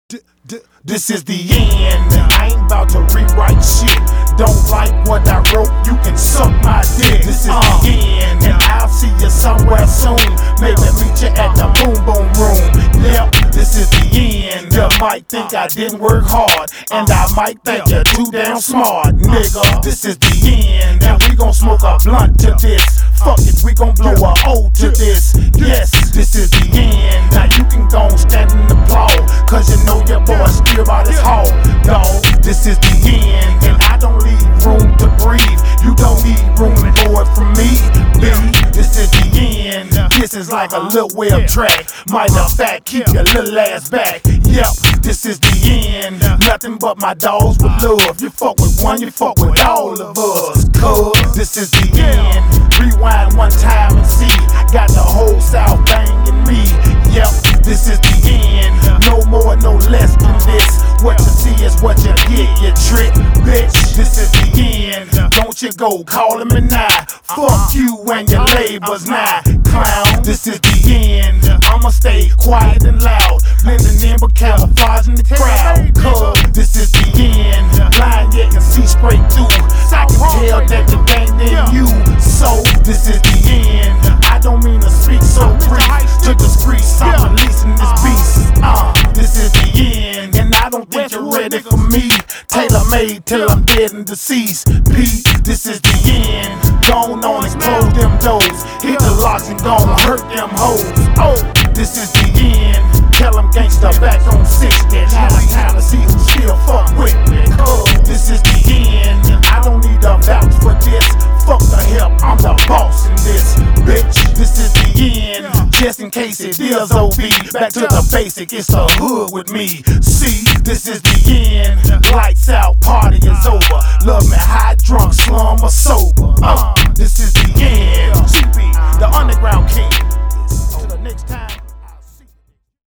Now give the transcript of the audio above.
This is the end. I ain't about to rewrite shit. Don't like what I wrote, you can suck my dick. This is the end, and I'll see you somewhere soon. Maybe meet you at the Boom Boom Room. Yep, this is the end. You might think I didn't work hard, and I might think you're too damn smart, nigga. This is the end, and we gon' smoke a blunt to this. Fuck it, we gon' blow a O to this. Yes, this is the end. Now you can go stand and applaud, cause you know your boy still about his hog, dawg. This is the end, and I don't leave room to breathe. You don't need room for it from me, B. This is the end. This is like a little web track. Matter of fact, keep your little ass back. Yep, this is the end. Nothing but my dogs with love. You fuck with one, you fuck with all of us. Cause this is the end. Rewind one time and see. Got the whole South banging me. Yep, this is the end. No more, no less than this. What you see is what you get, you trick, bitch. This is the end. Don't you go calling me now. Fuck you and your labels now, clown. This is the end. I'ma stay quiet and loud, blending in but camouflaging the crowd. Cause this is the end. Blind yet can see straight through. I can tell that the game in you. So this is the end. I don't mean to speak so brief. To the streets, I'm releasing this beast. This is the end, and I don't think you're ready for me. Tailor made till I'm dead and deceased. Pete, this is the end. Gone on and close them doors. Hit the locks and gon' hurt them hoes. Oh, this is the end. Tell them gangsta back on 60. Now it's time to see who still fuck with me. This is the end. I don't need a vouch for this. Fuck the help, I'm the boss in this, bitch. This is the end. Just in case it is OB. Back to the basic, it's the hood with me. See, this is the end. Lights out, party is over. Love me high, drunk, slum, or sober.